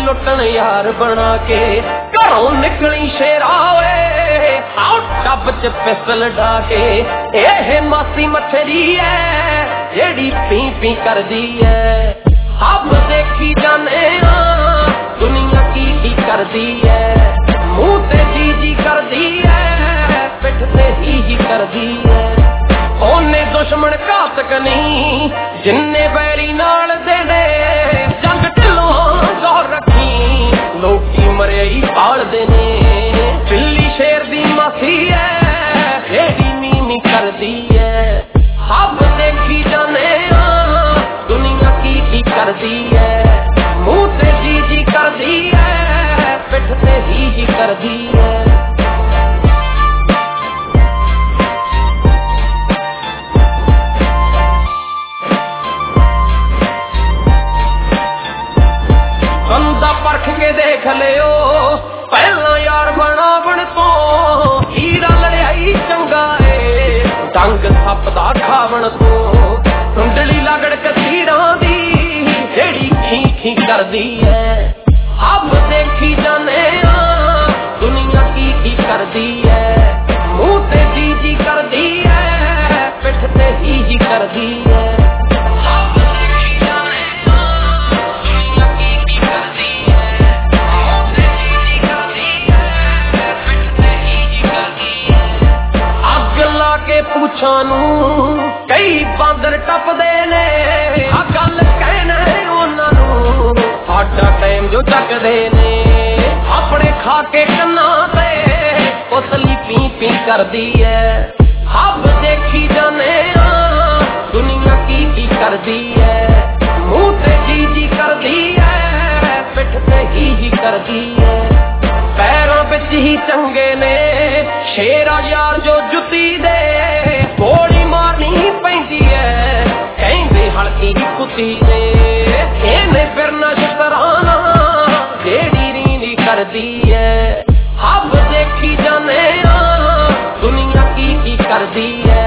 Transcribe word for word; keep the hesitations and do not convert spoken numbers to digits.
लुटन यार बना के घरों निकली शेरा वे आओ टब च पिस्टल ढाके ए मासी मछली है जेड़ी पी पी कर दी है अब देखी जाने दुनिया की ही कर दी है मुंह ते जी जी कर दी है पिठ ते ही ही कर दी है ओने दुश्मन घातक नहीं जिन्ने बैरी नाल देने जंग ढिलों गौर रखी लोकी मरे ही पाल देने बिल्ली शेर दी मासी है जेड़ी मीमी कर दी है अब देखी जाने दुनिया की ही कर दी है मुंह ते जी जी कर दी है पिठ ते ही ही कर दी है परख के देख लियो पहला यार बना बन तो हीरा लड़ाई चंगा है डंग सप दा खावन तो कुंडली लगड़ कसीड़ा दी जेड़ी खी खी कर दी है अब देखी जाने दुनिया की की कर दी है मुंह ते जी जी कर दी है पिठ ते ही ही कर दी है कई बांदर टपदे ने आ गल कहना उन्होंने साडा टाइम जो चकदे ने अपने खा के कन्ना ते उतली पी पी कर दी है अब देखी जाने दुनिया की की कर दी है मुंह ते जी जी कर दी है पिठ ते ही ही कर दी है पैरों बिच ही चंगे ने शेरा यार जो जुती दे गोली मारनी पैंदी है कहंदे हल्की कुत्ती दे एने फिरना शतराना जेड़ी रींदी कर दी है अब देखी जाने दुनिया की की कर दी है